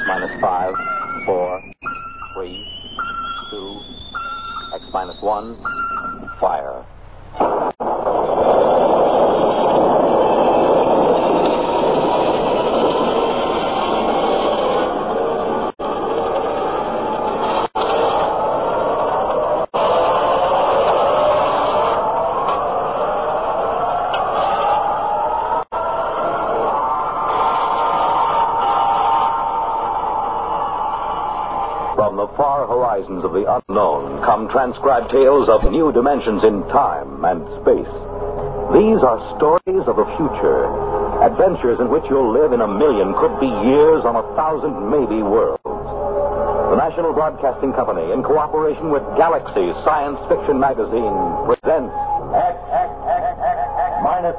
minus 5, 4, 3, 2, X minus 1, fire. From the far horizons of the unknown come transcribed tales of new dimensions in time and space. These are stories of the future, adventures in which you'll live in a million, could be years, on 1,000 maybe worlds. The National Broadcasting Company, in cooperation with Galaxy Science Fiction Magazine, presents X minus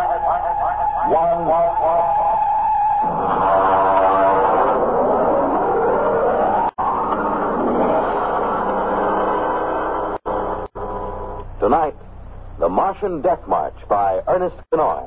1. Tonight, The Martian Death March by Ernest Kinoy.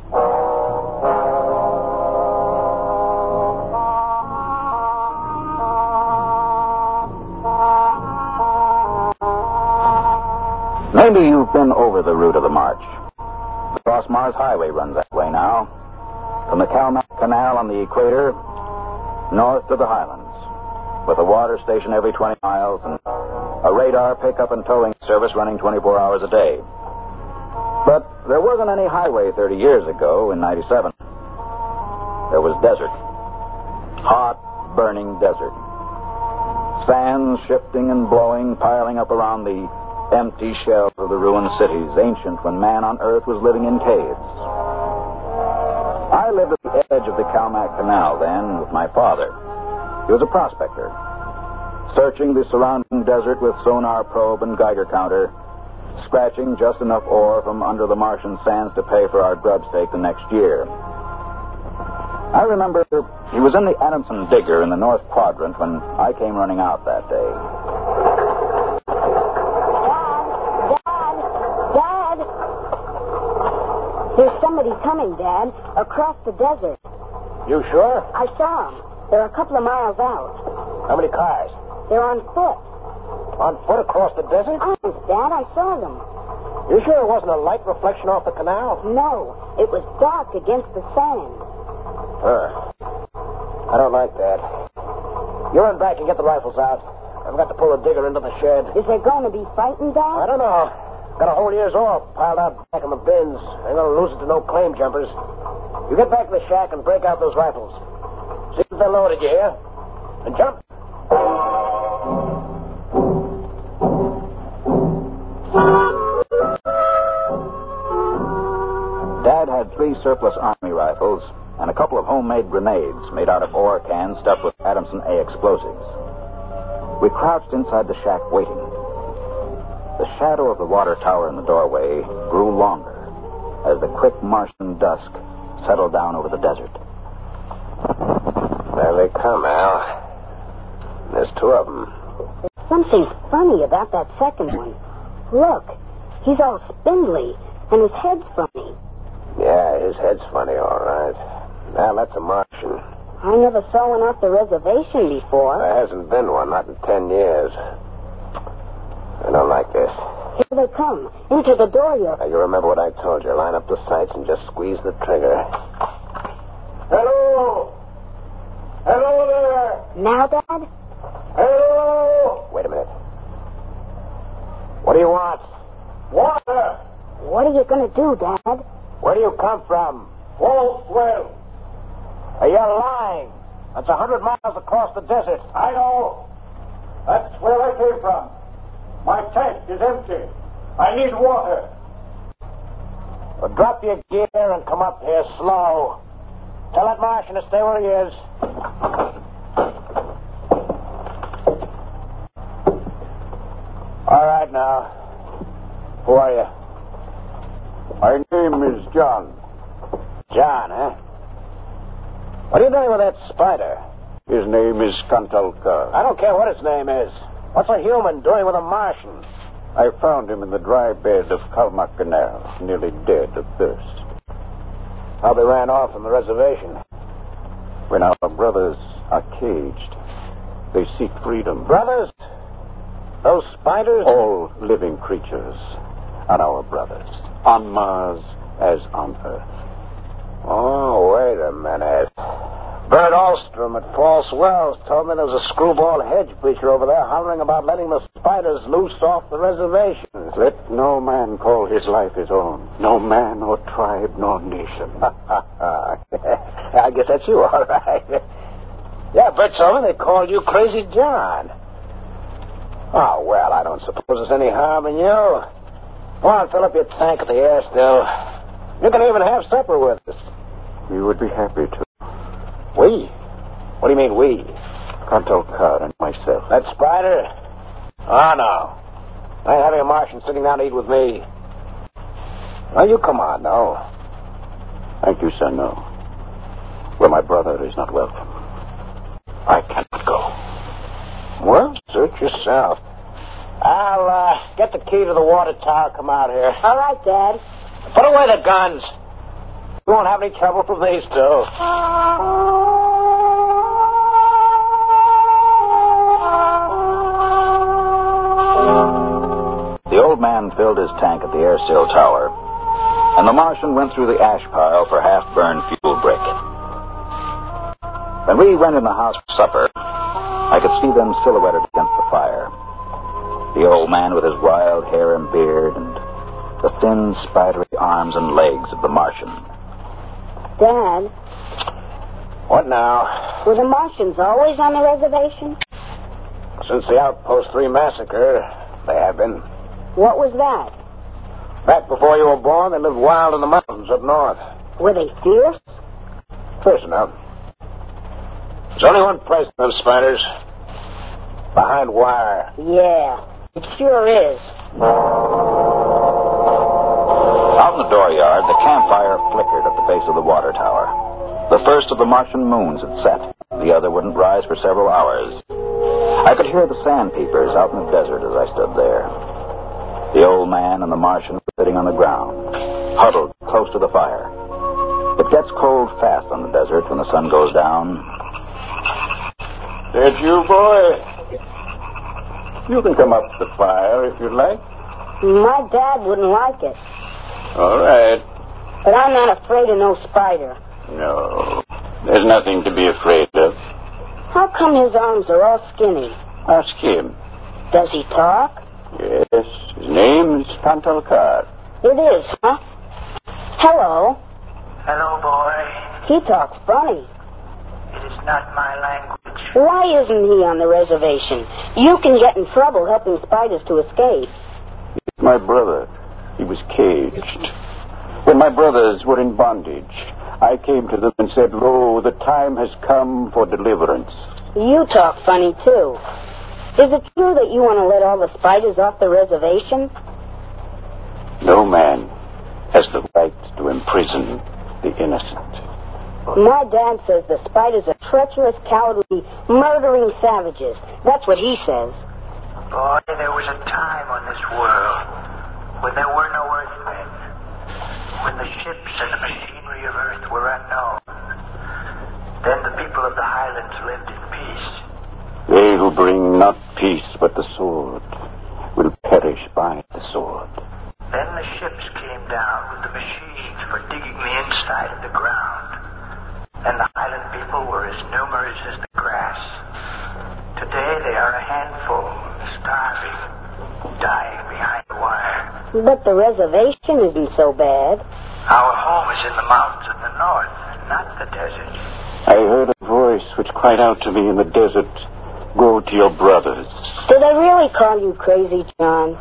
Maybe you've been over the route of the march. The Cross Mars Highway runs that way now. From the Calmac Canal on the equator, north to the highlands, with a water station every 20 miles and a radar pickup and towing service running 24 hours a day. But there wasn't any highway 30 years ago in 97. There was desert. Hot, burning desert. Sands shifting and blowing, piling up around the empty shells of the ruined cities, ancient when man on Earth was living in caves. I lived at the edge of the Calmac Canal then with my father. He was a prospector, searching the surrounding desert with sonar probe and Geiger counter, scratching just enough ore from under the Martian sands to pay for our grub stake the next year. I remember he was in the Adamson digger in the North Quadrant when I came running out that day. Dad! There's somebody coming, Dad, across the desert. You sure? I saw him. They're a couple of miles out. How many cars? They're on foot. On foot across the desert? Honest, Dad, I saw them. You sure it wasn't a light reflection off the canal? No, it was dark against the sand. I don't like that. You run back and get the rifles out. I've got to pull the digger into the shed. Is there going to be fighting, Dad? I don't know. Got a whole year's ore piled out back in the bins. Ain't gonna lose it to no claim jumpers. You get back to the shack and break out those rifles. See if they're loaded, you hear? And jump. Dad had 3 surplus Army rifles and a couple of homemade grenades made out of ore cans stuffed with Adamson A explosives. We crouched inside the shack waiting. The shadow of the water tower in the doorway grew longer as the quick Martian dusk settled down over the desert. There they come, Al. There's 2 of them. There's something funny about that second one. Look, he's all spindly, and his head's funny. Yeah, his head's funny, all right. Now, that's a Martian. I never saw one off the reservation before. There hasn't been one, not in 10 years. I don't like this. Here they come. Into the door, Now, you remember what I told you. Line up the sights and just squeeze the trigger. Hello! Hello there! Now, Dad? Hello! Wait a minute. What do you want? Water! What are you going to do, Dad? Where do you come from? Walswell. You're lying. That's 100 miles across the desert. I know. That's where I came from. My tank is empty. I need water. Well, drop your gear and come up here slow. Tell that Martian to stay where he is. All right, now. Who are you? My name is John. John, huh? What are you doing with that spider? His name is Kantalka. I don't care what his name is. What's a human doing with a Martian? I found him in the dry bed of Calmac Canal, nearly dead of thirst. Probably ran off from the reservation. When our brothers are caged. They seek freedom. Brothers? Those spiders? All living creatures are our brothers, on Mars as on Earth. Oh, wait a minute. Bert Alstrom at False Wells told me there was a screwball hedge breacher over there hollering about letting the spiders loose off the reservation. Let no man call his life his own. No man or tribe nor nation. I guess that's you, all right. Yeah, Bert told me they called you Crazy John. Oh, well, I don't suppose there's any harm in you. Go on, fill up your tank at the air still. You can even have supper with us. We would be happy to. We? What do you mean, we? Contel Carr and myself. That spider? Oh, no. I ain't having a Martian sitting down to eat with me. Well, you come on, no. Thank you, sir, no. Where my brother is not welcome, I cannot go. Well, suit yourself. I'll get the key to the water tower. Come out here. All right, Dad. Put away the guns. You won't have any trouble from these two. The old man filled his tank at the airsill tower, and the Martian went through the ash pile for half-burned fuel brick. When we went in the house for supper, I could see them silhouetted against the fire. The old man with his wild hair and beard, and the thin, spidery arms and legs of the Martian. Dad, What now? were the Martians always on the reservation? Since the Outpost 3 massacre, they have been. What was that? Back before you were born, they lived wild in the mountains up north. Were they fierce? Fierce enough. There's only one place for those spiders. Behind wire. Yeah, it sure is. Out in the dooryard, the campfire flickered at the base of the water tower. The first of the Martian moons had set. The other wouldn't rise for several hours. I could hear the sandpeepers out in the desert as I stood there. The old man and the Martian were sitting on the ground, huddled close to the fire. It gets cold fast on the desert when the sun goes down. That you, boy? You can come up to the fire if you'd like. My dad wouldn't like it. All right. But I'm not afraid of no spider. No, there's nothing to be afraid of. How come his arms are all skinny? Ask him. Does he talk? Yes, his name's Contel Carr. It is, huh? Hello. Hello, boy. He talks funny. It is not my language. Why isn't he on the reservation? You can get in trouble helping spiders to escape. My brother, he was caged. When my brothers were in bondage, I came to them and said, "Lo, the time has come for deliverance." You talk funny, too. Is it true that you want to let all the spiders off the reservation? No man has the right to imprison the innocent. My dad says the spiders are treacherous, cowardly, murdering savages. That's what he says. Boy, there was a time on this world when there were no Earthmen, when the ships and the machinery of Earth were unknown. Then the people of the Highlands lived in peace. They who bring not peace but the sword will perish by the sword. Then the ships came down with the machines for digging the inside of the ground. And the Highland people were as numerous as the grass. Today they are a handful, starving, dying behind the wire. But the reservation isn't so bad. Our home is in the mountains of the north, not the desert. I heard a voice which cried out to me in the desert, "Go to your brothers." Do they really call you Crazy John?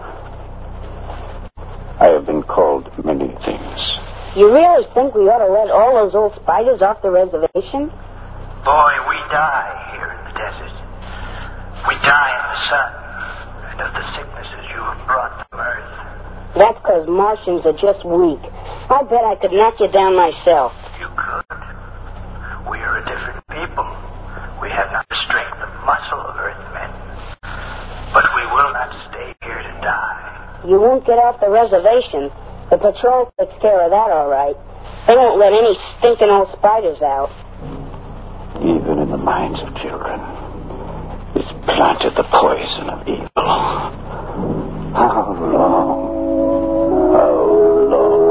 I have been called many things. You really think we ought to let all those old spiders off the reservation? Boy, we die here in the desert. We die in the sun and of the sicknesses you have brought from Earth. That's because Martians are just weak. I bet I could knock you down myself. You could. We are a different people. We have not the strength of muscle of Earthmen. But we will not stay here to die. You won't get off the reservation. The patrol takes care of that all right. They won't let any stinking old spiders out. even in the minds of children, is planted the poison of evil. How long? How long?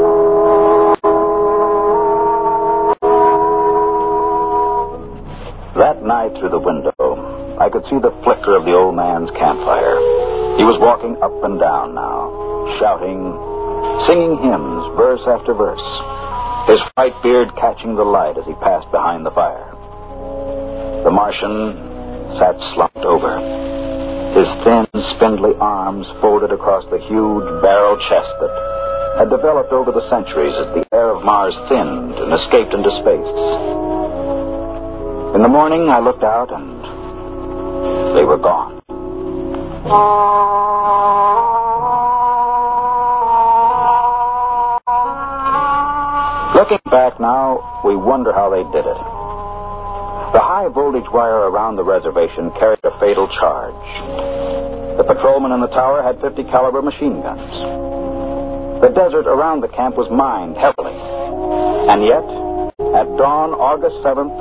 That night through the window, I could see the flicker of the old man's campfire. He was walking up and down now, shouting, singing hymns, verse after verse, his white beard catching the light as he passed behind the fire. The Martian sat slumped over, his thin, spindly arms folded across the huge barrel chest that had developed over the centuries as the air of Mars thinned and escaped into space. In the morning, I looked out and they were gone. Looking back now, we wonder how they did it. The high voltage wire around the reservation carried a fatal charge. The patrolman in the tower had 50 caliber machine guns. The desert around the camp was mined heavily. And yet, at dawn, August 7th,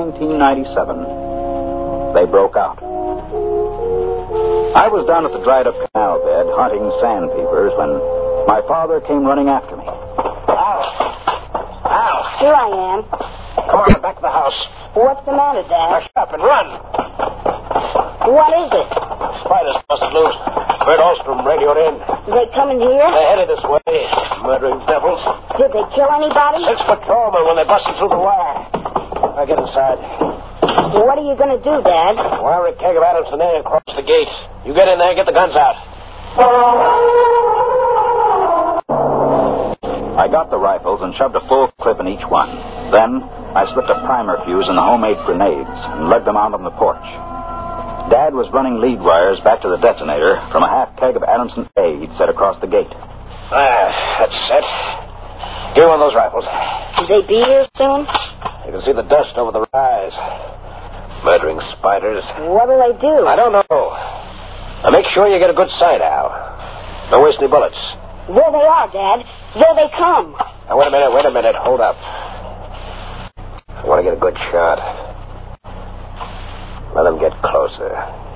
1997, they broke out. I was down at the dried-up canal bed hunting sandpeepers when my father came running after me. Al! Here I am. Come on, back to the house. What's the matter, Dad? Rush up and run. What is it? Spiders busted loose. Bert Ostrom radioed in. They coming here? They're headed this way. Murdering devils. Did they kill anybody? 6 patrolmen when they busted through the wire. Now get inside. What are you going to do, Dad? Wire a keg of Adamson A across the gate. You get in there and get the guns out. I got the rifles and shoved a full clip in each one. Then I slipped a primer fuse in the homemade grenades and lugged them out on the porch. Dad was running lead wires back to the detonator from a half keg of Adamson A he'd set across the gate. That's set. Give me one of those rifles. Will they be here soon? You can see the dust over the rise. Murdering spiders. What'll they do? I don't know. Now make sure you get a good sight, Al. Don't waste any bullets. There they are, Dad. There they come. Now, wait a minute. Hold up. I want to get a good shot. Let them get closer.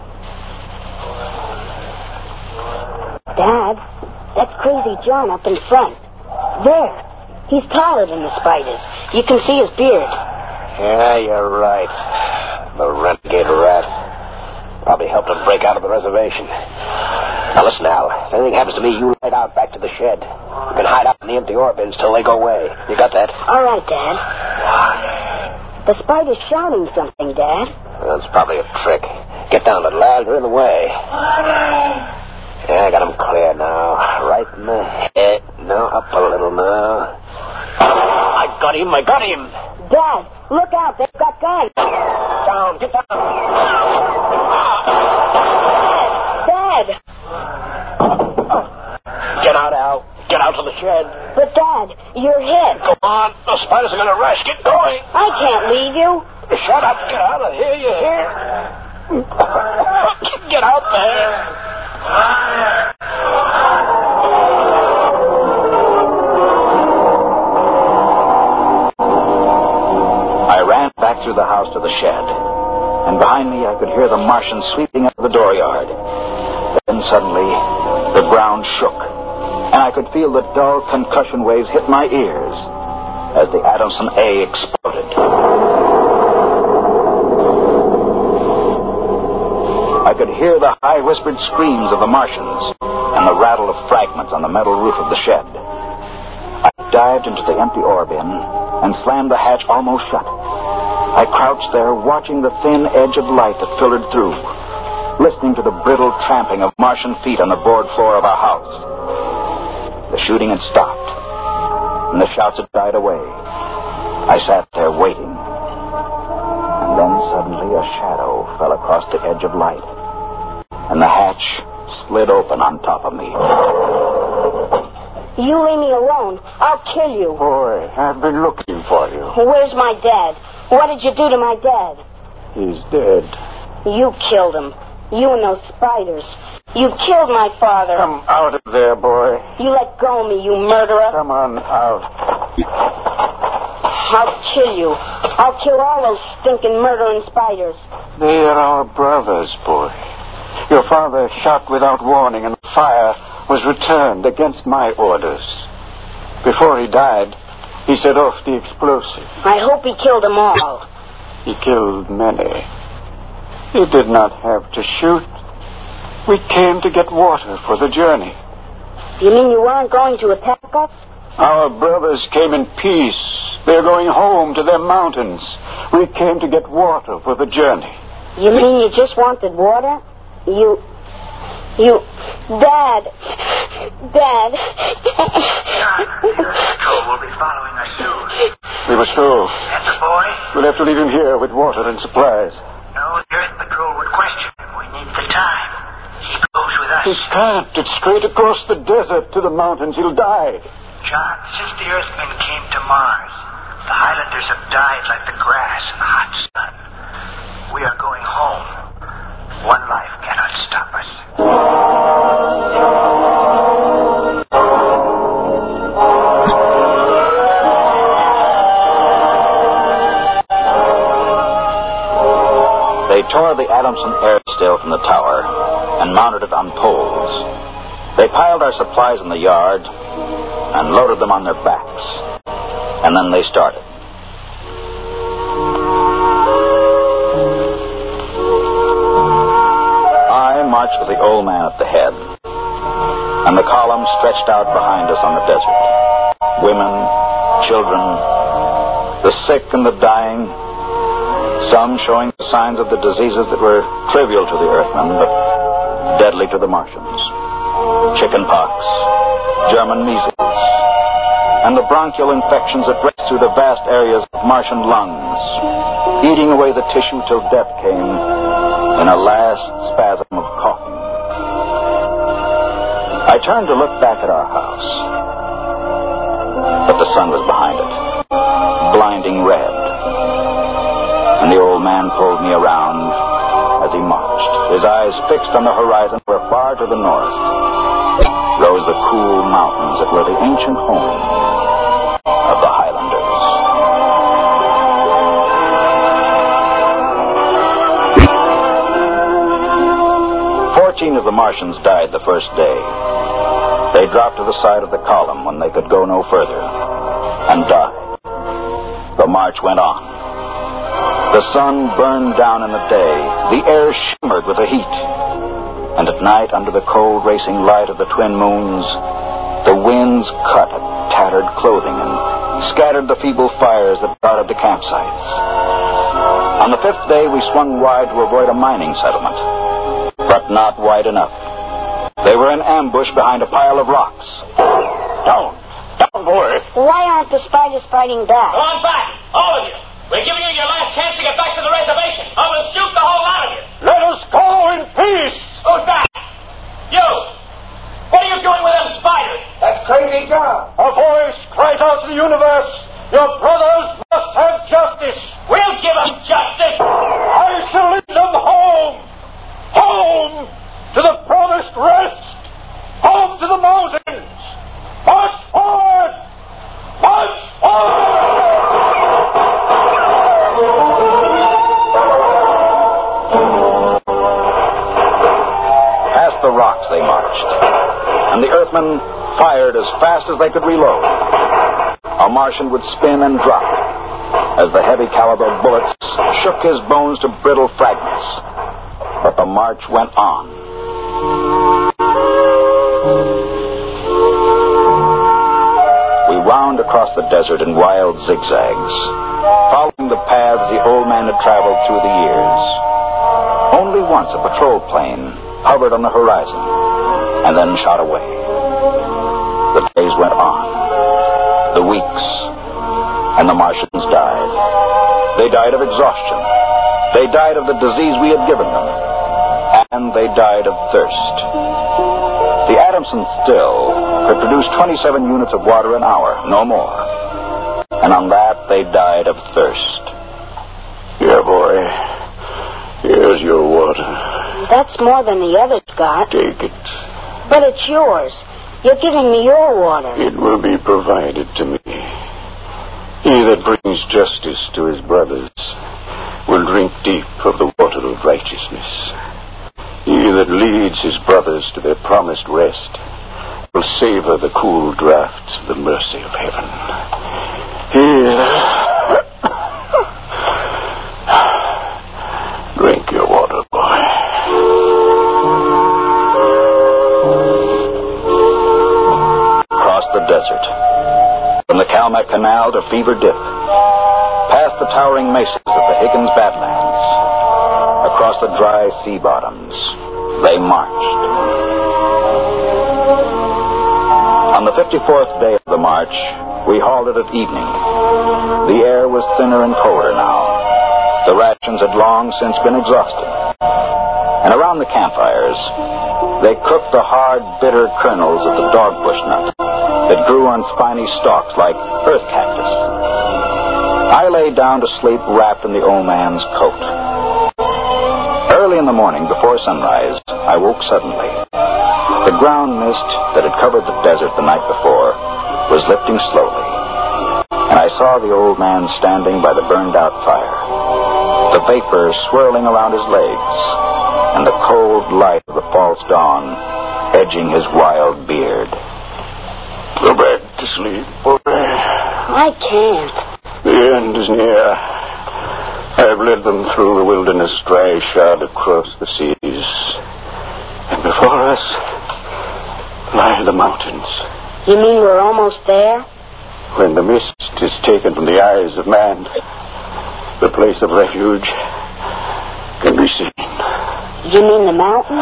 Dad, that's Crazy John up in front. There. He's taller than the spiders. You can see his beard. Yeah, you're right. The renegade rat. Probably helped him break out of the reservation. Now listen, Al. If anything happens to me, you light out back to the shed. You can hide out in the empty ore bins till they go away. You got that? All right, Dad. The spider's shouting something, Dad. Well, it's probably a trick. Get down, little Al. You're in the way. Yeah, I got him clear now. Right in the head. Now, up a little now. I got him. Dad, look out. They've got guns. Down, get down. Dad. Get out, Al. Get out to the shed. But, Dad, you're hit. Go on. The spiders are going to rush. Get going. I can't leave you. Shut up. Get out of here. You hear? Get out there. I ran back through the house to the shed, and behind me I could hear the Martian sweeping up the dooryard. Then suddenly, the ground shook, and I could feel the dull concussion waves hit my ears as the Adamson A exploded. I could hear the high-whispered screams of the Martians and the rattle of fragments on the metal roof of the shed. I dived into the empty ore bin and slammed the hatch almost shut. I crouched there, watching the thin edge of light that filtered through, listening to the brittle tramping of Martian feet on the board floor of our house. The shooting had stopped, and the shouts had died away. I sat there waiting, and then suddenly a shadow fell across the edge of light, and the hatch slid open on top of me. You leave me alone. I'll kill you. Boy, I've been looking for you. Where's my dad? What did you do to my dad? He's dead. You killed him. You and those spiders. You killed my father. Come out of there, boy. You let go of me, you murderer. Come on out. I'll kill you. I'll kill all those stinking murdering spiders. They are our brothers, boy. Your father shot without warning, and the fire was returned against my orders. Before he died, he set off the explosive. I hope he killed them all. He killed many. He did not have to shoot. We came to get water for the journey. You mean you weren't going to attack us? Our brothers came in peace. They're going home to their mountains. We came to get water for the journey. You mean you just wanted water? Dad. Your patrol will be following us soon. We must go. And the boy? We'll have to leave him here with water and supplies. No, the Earth Patrol would question him. We need the time. He goes with us. He can't. It's straight across the desert to the mountains. He'll die. John, since the Earthmen came to Mars, the Highlanders have died like the grass in the hot sun. We are going home. One life cannot stop us. They tore the Adamson air still from the tower and mounted it on poles. They piled our supplies in the yard and loaded them on their backs. And then they started. I marched with the old man at the head, and the column stretched out behind us on the desert. Women, children, the sick and the dying, some showing the signs of the diseases that were trivial to the Earthmen, but deadly to the Martians. Chickenpox, German measles, and the bronchial infections that raced through the vast areas of Martian lungs, eating away the tissue till death came in a last spasm of coughing. I turned to look back at our house, but the sun was behind it, blinding red. And the old man pulled me around as he marched, his eyes fixed on the horizon where far to the north rose the cool mountains that were the ancient home of the Highlanders. 14 of the Martians died the first day. They dropped to the side of the column when they could go no further and died. The march went on. The sun burned down in the day. The air shimmered with the heat. And at night, under the cold racing light of the twin moons, the winds cut at tattered clothing and scattered the feeble fires that dotted the campsites. On the 5th day, we swung wide to avoid a mining settlement, but not wide enough. They were in ambush behind a pile of rocks. Down, boy. Why aren't the spiders fighting back? Go on back, all of you. We're giving you your last chance to get back to the reservation. I will shoot the whole lot of you. Let us go in peace. Who's that? You. What are you doing with them spiders? That's Crazy John. A voice cries out to the universe. Your brothers must have justice. We'll give them justice. I shall lead them home. Home to the promised rest. Home to the mountains. March forward. March forward. Past the rocks they marched, and the Earthmen fired as fast as they could reload. A Martian would spin and drop as the heavy caliber bullets shook his bones to brittle fragments. But the march went on. We wound across the desert in wild zigzags, following the paths the old man had traveled through the years. Only once a patrol plane hovered on the horizon and then shot away. The days went on, the weeks, and the Martians died. They died of exhaustion. They died of the disease we had given them. And they died of thirst. The Adamson still could produce 27 units of water an hour, no more. And on that, they died of thirst. Here, boy. Here's your water. That's more than the others got. Take it. But it's yours. You're giving me your water. It will be provided to me. He that brings justice to his brothers will drink deep of the water of righteousness. He that leads his brothers to their promised rest will savor the cool draughts of the mercy of heaven. Here, drink your water, boy. Across the desert, from the Calmac Canal to Fever Dip, past the towering mesas of the Higgins Badlands, across the dry sea bottoms, they marched. On the 54th day of the march, we halted at evening. The air was thinner and colder now. The rations had long since been exhausted. And around the campfires, they cooked the hard, bitter kernels of the dogbush nut that grew on spiny stalks like earth cactus. I lay down to sleep wrapped in the old man's coat. Early in the morning, before sunrise, I woke suddenly. The ground mist that had covered the desert the night before was lifting slowly, and I saw the old man standing by the burned-out fire, the vapor swirling around his legs, and the cold light of the false dawn edging his wild beard. Go back to sleep, boy. I can't. The end is near. I've led them through the wilderness dry shod across the seas. And before us lie the mountains. You mean we're almost there? When the mist is taken from the eyes of man, the place of refuge can be seen. You mean the mountain?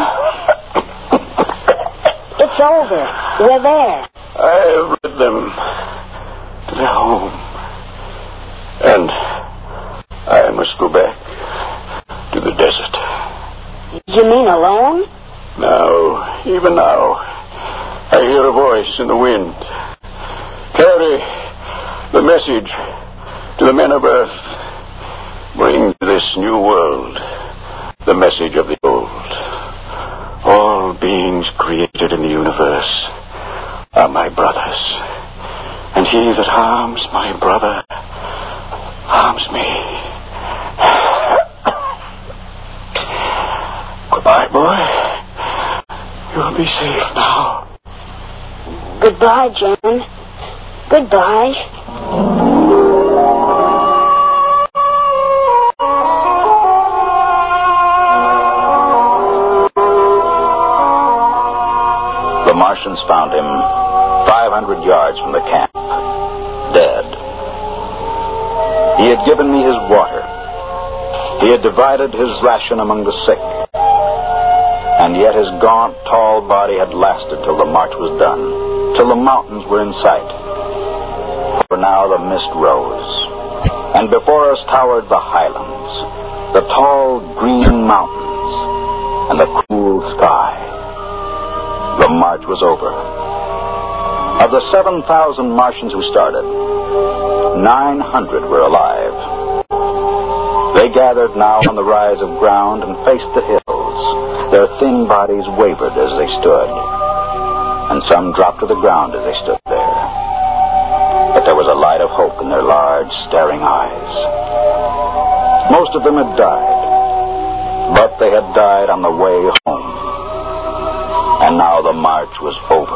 It's over. We're there. I have led them to their home. And I must go back to the desert. You mean alone? Now, even now, I hear a voice in the wind. Carry the message to the men of Earth. Bring to this new world the message of the old. All beings created in the universe are my brothers. And he that harms my brother harms me. Goodbye, boy. You'll be safe now. Goodbye, John. Goodbye. The Martians found him 500 yards from the camp, dead. He had given me his water. He had divided his ration among the sick. And yet his gaunt, tall body had lasted till the march was done, till the mountains were in sight. For now the mist rose, and before us towered the highlands, the tall green mountains, and the cool sky. The march was over. Of the 7,000 Martians who started, 900 were alive. They gathered now on the rise of ground and faced the hills. Their thin bodies wavered as they stood, and some dropped to the ground as they stood there. But there was a light of hope in their large, staring eyes. Most of them had died, but they had died on the way home. And now the march was over.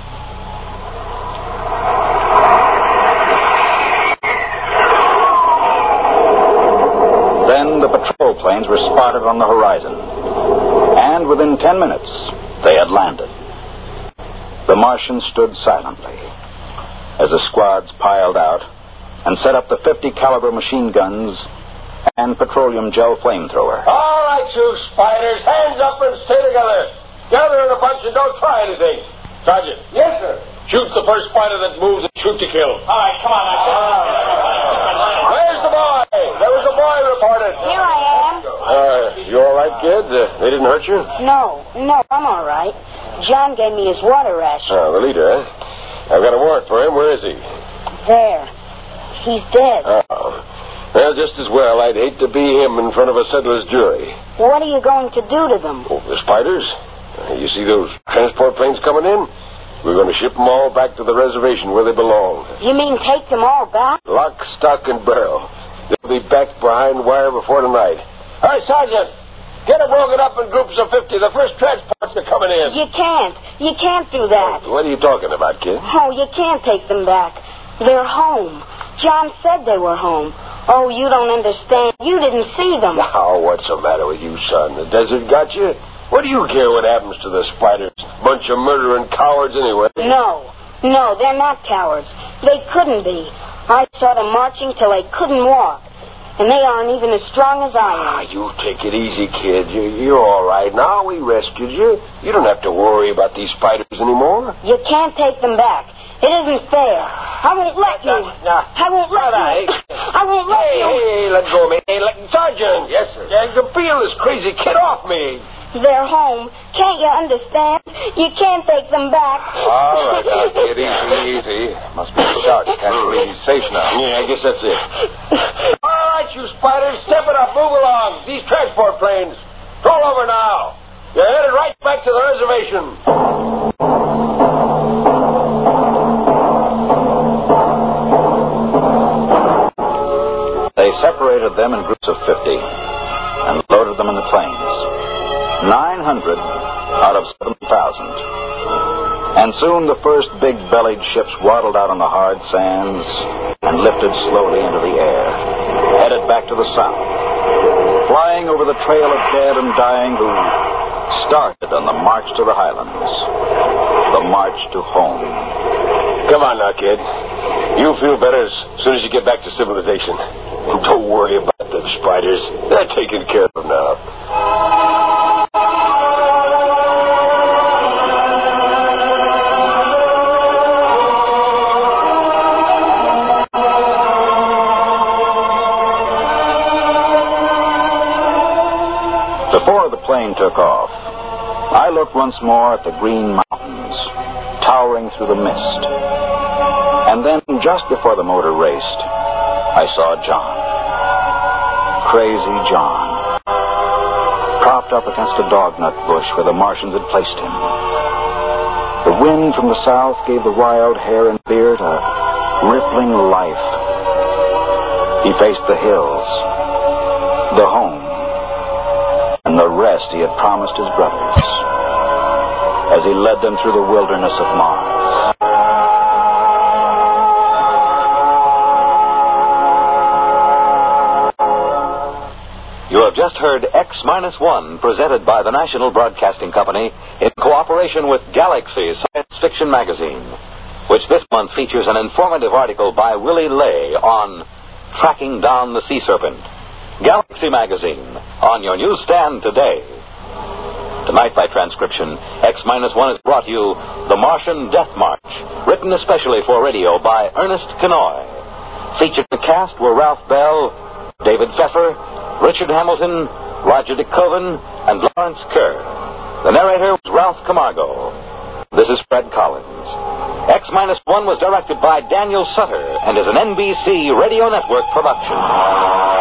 Then the patrol planes were spotted on the horizon, and within 10 minutes they had landed. The Martians stood silently as the squads piled out and set up the 50 caliber machine guns and petroleum gel flamethrower. All right, you spiders, hands up and stay together. Gather in a bunch and don't try anything. Sergeant. Yes, sir. Shoot the first spider that moves and shoot to kill. All right, come on. Where's the boy? There was a boy reported. Here I am. You all right, kid? They didn't hurt you? No, I'm all right. John gave me his water ration. Oh, the leader, huh? I've got a warrant for him. Where is he? There. He's dead. Oh. Well, just as well. I'd hate to be him in front of a settler's jury. What are you going to do to them? Oh, the spiders? You see those transport planes coming in? We're going to ship them all back to the reservation where they belong. You mean take them all back? Lock, stock, and barrel. They'll be back behind wire before tonight. All right, Sergeant. Get them broken up in groups of 50. The first transports are coming in. You can't. You can't do that. What are you talking about, kid? Oh, you can't take them back. They're home. John said they were home. Oh, you don't understand. You didn't see them. Now, what's the matter with you, son? The desert got you? What do you care what happens to the spiders? Bunch of murdering cowards anyway. No, they're not cowards. They couldn't be. I saw them marching till they couldn't walk. And they aren't even as strong as I am. You take it easy, kid. You're all right now. We rescued you. You don't have to worry about these spiders anymore. You can't take them back. It isn't fair. I won't let you. I won't let you. I won't let you. Hey, let go of me. Hey, Sergeant. Yes, sir. You can feel this crazy kid off me. They're home. Can't you understand? You can't take them back. All right, now, kid, easy. Must be shot. Can't believe he's safe now. Yeah, I guess that's it. All right, you spiders, step it up. Move along. These transport planes. Roll over now. You're headed right back to the reservation. They separated them in groups of 50 and loaded them in the planes. 900 out of 7,000. And soon the first big-bellied ships waddled out on the hard sands and lifted slowly into the air, headed back to the south, flying over the trail of dead and dying who started on the march to the highlands, the march to home. Come on now, kid. You'll feel better as soon as you get back to civilization. And don't worry about them spiders. They're taken care of now. Before the plane took off, I looked once more at the green mountains, towering through the mist. And then, just before the motor raced, I saw John. Crazy John. Propped up against a dognut bush where the Martians had placed him. The wind from the south gave the wild hair and beard a rippling life. He faced the hills, the home, and the rest he had promised his brothers as he led them through the wilderness of Mars. You have just heard X-1, presented by the National Broadcasting Company in cooperation with Galaxy Science Fiction Magazine, which this month features an informative article by Willie Lay on tracking down the sea serpent. Galaxy Magazine, on your newsstand today. Tonight, by transcription, X-1 has brought you The Martian Death March, written especially for radio by Ernest Kenoy. Featured in the cast were Ralph Bell, David Pfeffer, Richard Hamilton, Roger De Koven, and Lawrence Kerr. The narrator was Ralph Camargo. This is Fred Collins. X-1 was directed by Daniel Sutter and is an NBC Radio Network production.